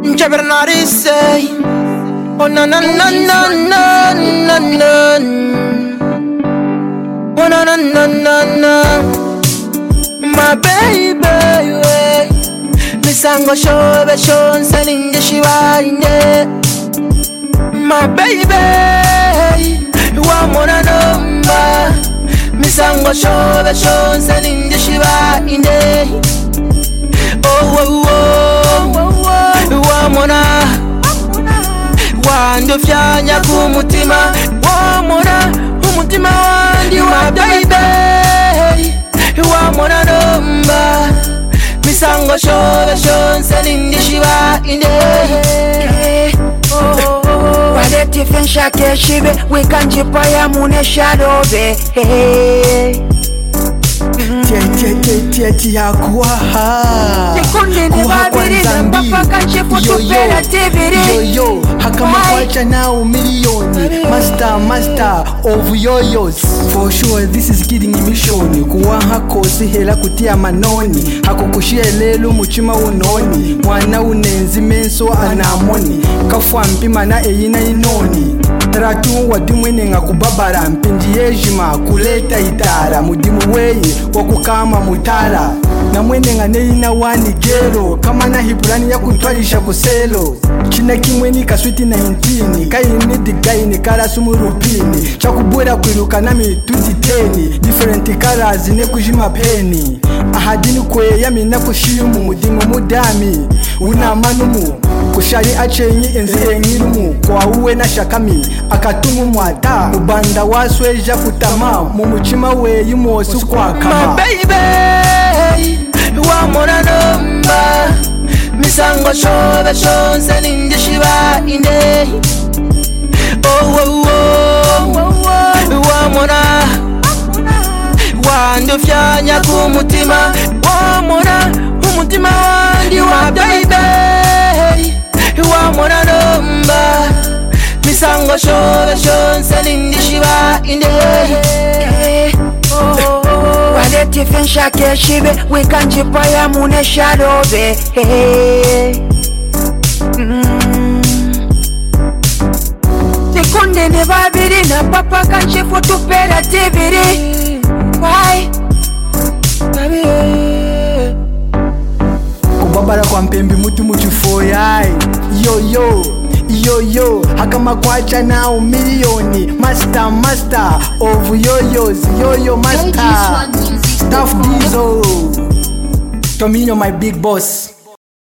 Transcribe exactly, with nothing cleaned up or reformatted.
Jabernari say, oh na na na na na na na, oh na na na na na, my baby, misango show be show selling the shiva inde, my baby, wa mona number, misango show be show selling the shiva inde, oh oh oh. Wamona Wando fyanya kumutima Wamona Umutima wandi wa baby Wamona numba Misango shove shon Selindi shiva inde Wadeti fensha keshibe Wikanjipa ya mune shadobe Tia tia tia tia tia kuaha Kuha kwa Nzambi Yo yo Yo yo Hakama kwacha nao milioni Master master of yoyos For sure this is kidding imishoni Kuwa hako sihela kutia manoni Hako kushia lelu muchima unoni Mwana unenzi menso anamoni Kafwa mpima na eyina inoni Taratu wadimwene nga kubabara Mpindi yejima kuleta itara Mudimu weye wakukama mutara Na mwene nga neina wani gero Kama na hipulani ya kuntwalisha kuselo China kimweni kaswiti na intini Kaini digaini kara sumurupini Chakubura kwiruka nami tutiteni Different colors ne kujima peni Ahadini kwe yami na kushimu Mudimu mudami Una manumu Kushari achenyi enzi engirumu Kwa uwe na shakami Akatumu mwata Ubanda wasweja kutama Mumuchima we yumosu kwa kama My baby Wamona numba Misango shove shon Selindi shiva inde Oh oh oh Wamona Wando fyanya kumutima Wamona Umutima wandi wa baby Wamona numba Misango shove shon Selindi shiva inde Wadeti fensha keshibe Wikanjipa ya mune shadobe Tikunde ne babiri na papa kanchifu tupera tiviri Why? Kubabara kwa mpembi mutu mutu foyai Yo yo Yo yo Hakama kwacha nao milioni Master master of yoyos Yo yo master Stuff Diesel Tomino my big boss